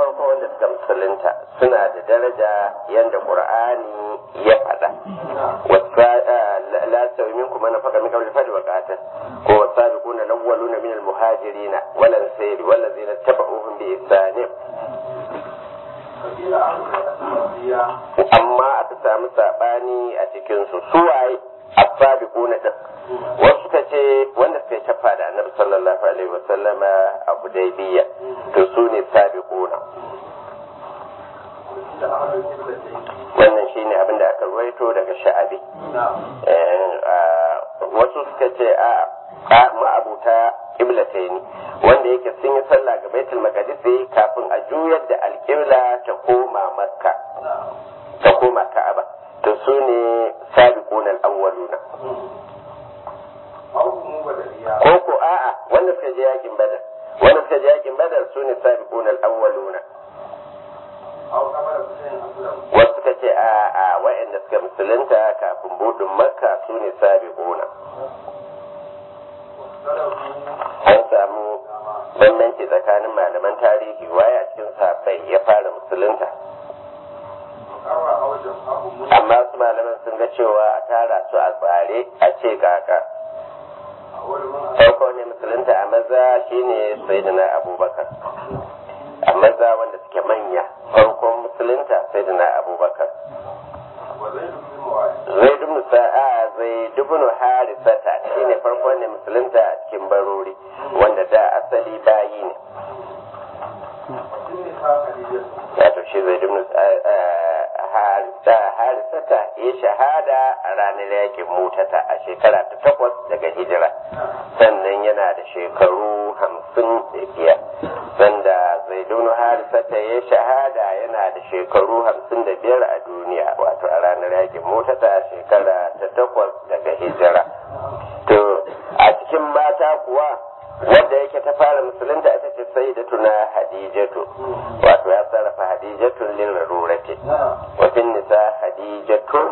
farko wanda suka musulunta suna da daraja yanda qur'ani ya faɗa la tawi minkum man faqa min qabli fadi wa qatal ko wasabiquna alawwaluna min almuhajirin wal ansari wal ladzina tabauhum bi ihsan amma aka samu sabani a cikin su suwaye asabiquna din wasu suka ce wanda suka shafa da annabi sallallahu alaihi wasallama a Hudaybiyya to su ne sabiquna wannan shine abin da aka ruwaito daga Sha'abi wasu suka ce a ma'abuta qiblataini wanda yake sun yi sallah ga Baitul Maqdis kafin a juyar da alqibla ta koma Makka ta koma Ka'aba to su ne sabiquna al-awwaluna ko ko a'a wanda suka je yakin Badar wanda suka je yakin Badar su ne sabiquna al-awwaluna wasu suka ce a wa'anda suka musulunta kafin budin Makka su ne sabiquna an samu bambanci tsakanin malaman tarihi waye a cikin sahabbai ya fara musulunta amma su malaman sun ga cewa a tara su a tsare a ce kaka farko ne musulunta a maza shine sayyidina Abubakar a maza wanda suke manya farkon musulunta sayyidina Abubakar Zaid ibn Harisata shine farkon ne musulunta a cikin barori wanda da asali bayi ne wato shi Zaid ibn Harisata ya shahada a ranar yakin Mutata a shekara ta 8 daga hijira sannan yana da shekaru 55 sanda Zaid ibn Harisata ya shahada yana da shekaru 55 a duniya wato a ranar yakin Mutata shekara ta 8 daga hijira to a cikin mata kuwa wanda yake ta fara musulunta ita ce sayyidatuna Hadijatu wato ya sarrafa Hadijatun lil rarurati wa fin nisa Hadijatun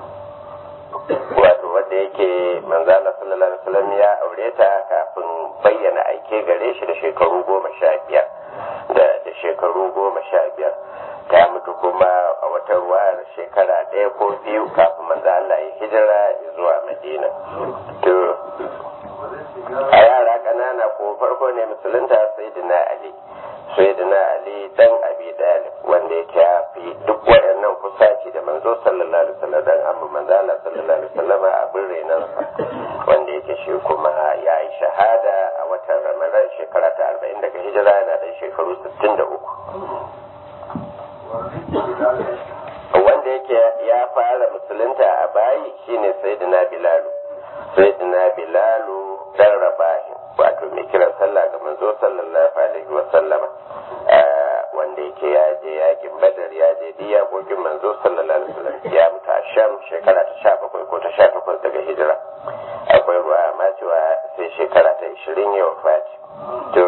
wato wanda yake manzo Allah sallallahu alaihi wasallam ya aure ta kafin bayyana aike gare shi da shekaru 15 da shekaru 15 ta mutu kuma a wata ruwayar shekara 1 ko 2 kafin manzo Allah ya hijira zuwa Madina to a yara ƙanana ko farko ne musulunta sayyidina Ali dan Abi Talib wanda yake ya fi duk waɗannan kusaci da manzo sallallahu alaihi wasallam dan amma manzo Allah sallallahu alaihi wasallam a birnin wanda yake shi kuma ya yi shahada a watan Ramadan shekara ta 40 daga hijira yana da shekaru 63 wanda yake ya fara musulunta a bayi shine sayyidina Bilalu dan Rabahi wato mai kiran sallah ga manzo sallallahu alaihi wa sallama wanda yake ya je yakin Badar ya je diya gogin manzo sallallahu alaihi wa sallam ya mutu a Sham shekara ta 17 ko ta 18 daga hijira akwai ruwa ma cewa sai shekara ta 20 ya wafati to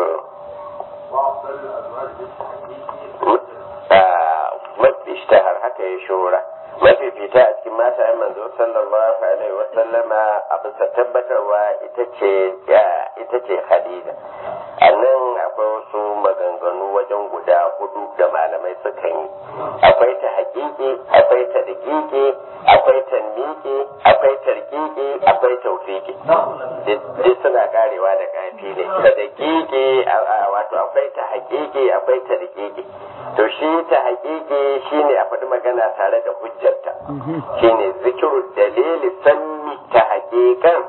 mafi ishtahar haka ya shura mafi fita a cikin mata yan manzo sallallahu alaihi wa sallama a bisa tabbatarwa ita ce Khadija annan akwai wasu maganganu wajen guda 4 da malamai suka yi akwai ta haƙiƙi akwai ta daƙiƙi akwai ta miƙi akwai tarƙiƙi akwai tawfiƙi duk suna karewa da ƙafi ne ta daƙiƙi wato akwai ta haƙiƙi akwai ta daƙiƙi to shi ta haƙiƙi shine a faɗi magana tare da hujjarta shine zikiru dalili sanni ta haƙiƙan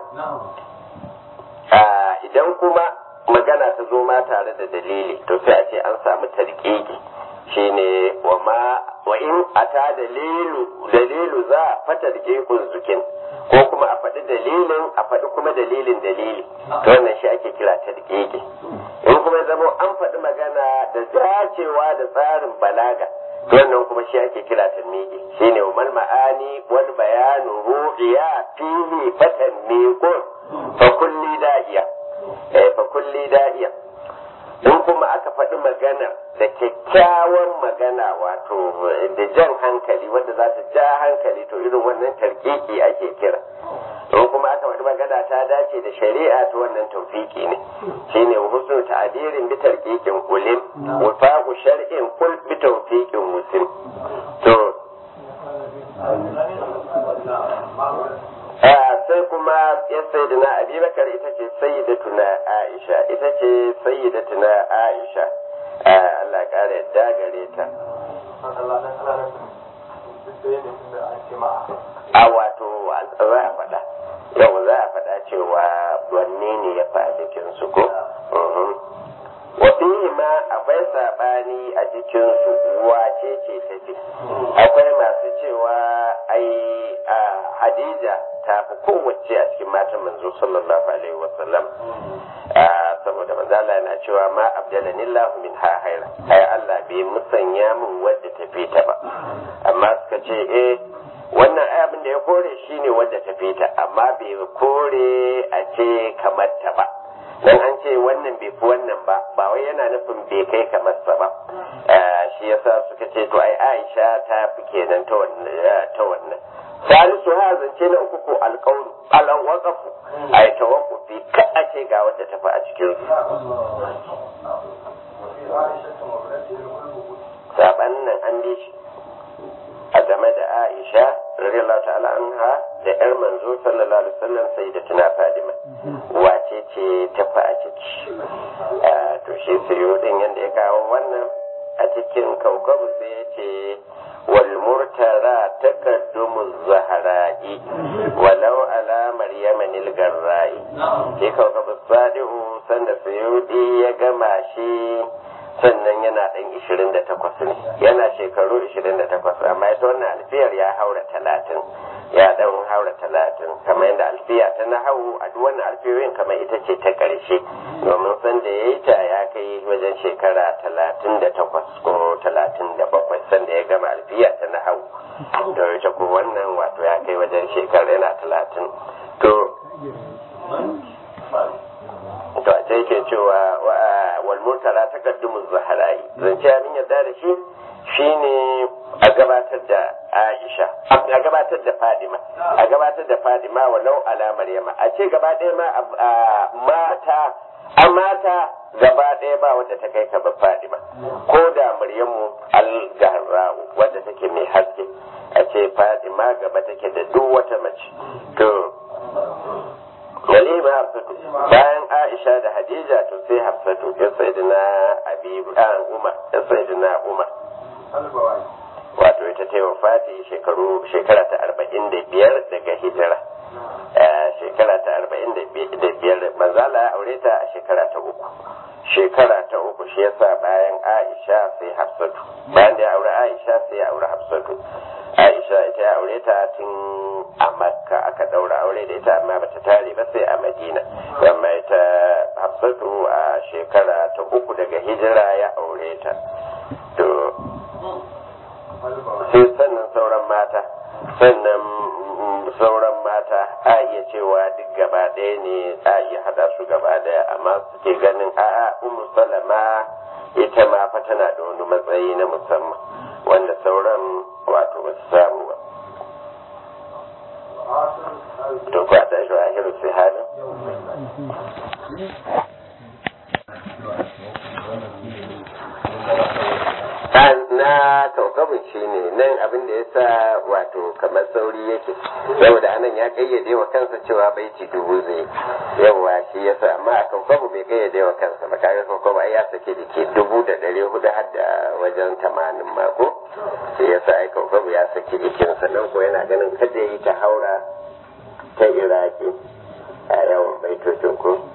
idan kuma magana ta zo ma tare da dalili to sai a ce an samu tarƙiƙi shine wa in ata dalilu za a fata tarƙiƙun zukin ko kuma a faɗi dalilin a faɗi kuma dalilin dalili to wannan shi ake kira tarƙiƙi in kuma zama an faɗi magana da dacewa da tsarin balaga to wannan kuma shi ake kira tanmiqi shine wal ma'ani wal bayanu ru'iya fihi fatan miqun fa kulli da'iya fa kulli da'iya in kuma aka faɗi magana da kyakkyawan magana wato da jan hankali wanda za ta ja hankali to irin wannan tarkiki ake kira in kuma aka faɗi magana ta dace da shari'a ta wannan tawfiki ne shine husnul ta'birin bi tarqiqin ulim wa faqu shar'in kul bi tawfiqin muslim to sai kuma ya sayyidina abubakar ita ce sayyidatuna aisha Allah kare yadda gare ta a wato za a faɗa yau za a faɗa cewa wanne ne ya fi a jikinsu ko wafihi ma akwai saɓani a jikinsu wace ce tafi akwai masu cewa ai hadija ta fi kowace a cikin matan manzo sallallahu alaihi wasallam saboda manzo Allah yana cewa ma abdalani Allah min ha haira ai Allah bai musanya min wadda tafi ta ba amma suka ce wannan abin da ya kore shine wadda tafi ta amma bai kore a ce kamar ta ba dan an ce wannan bai fi wannan ba ba wai yana nufin bai kai kamar sa ba shi yasa suka ce to ai Aisha ta fi kenan ta wannan salisu ha zance na uku ko alqaul alwaqafu ai tawaqqufi ka a ce ga wadda tafi a cikin saban nan an bi shi a game da Aisha radiyallahu ta'ala anha da yar manzo sallallahu alaihi wasallam sayyidatuna Fadima wace ce tafi a ciki to shi sirrin yanda ya kawo wannan a cikin kaukabu sai ya ce wal murtara taqaddumu zahra'i walau ala maryama nil garra'i shi kaukabu sadihu sanda sayyidi ya gama shi sannan yana ɗan 28 ne yana shekaru 28 amma ita wannan alfiyar ya haura 30 ya ɗan haura 30 kamar yadda alfiya ta na hau a duk wannan alfiyoyin kamar ita ce ta ƙarshe domin san da ya yi ta ya kai wajen shekara 38 ko 37 sanda ya gama alfiya ta na hau to ita ko wannan wato ya kai wajen shekara yana 30 to a ce yake cewa wal murtala taqaddumu zahrai zance abin yadda da shi shine a gabatar da Aisha a gabatar da Fadima walau ala Maryama a ce gaba ɗaya ma mata gaba ɗaya ba wadda ta kai ka ba Fadima ko da Maryamu al-Garra'u wadda take mai haske a ce Fadima gaba take da duk wata mace to Walima Hafsatu bayan Aisha da Hadija to sai Hafsatu ya sayyidina Umar wato ita ta wafati shekara ta 45 daga hijira shekara ta 45 manzala ya aure ta a shekara ta uku shi yasa bayan Aisha sai Hafsatu bayan da ya aure Aisha sai ya aure Hafsatu Aisha ita ya aure ta tun a Makka aka daura aure da ita amma bata tare ba sai a Madina amma ita Hafsatu a shekara ta uku daga hijira ya aure ta to sai sannan sauran mata a iya cewa duk gaba ɗaya ne a iya hada su gaba ɗaya amma suke ganin a'a Ummu Salama ita ma fa tana da wani matsayi na musamman wanda sauran wato ba su samu ba to kwa ta shi a hiru sai halin na kaukabin shi ne nan abin da ya sa wato kamar sauri yake saboda anan ya kayyade wa kansa cewa baiti 1000 zai yawa shi ya sa amma a kaukabu bai kayyade wa kansa ba kaga kaukabu ai ya sake da ke 1400 har da wajen 80 mako shi ya sa ai kaukabu ya sake jikinsa nan ko yana ganin kada ya yi ta haura ta Iraki a yawan baitocin ko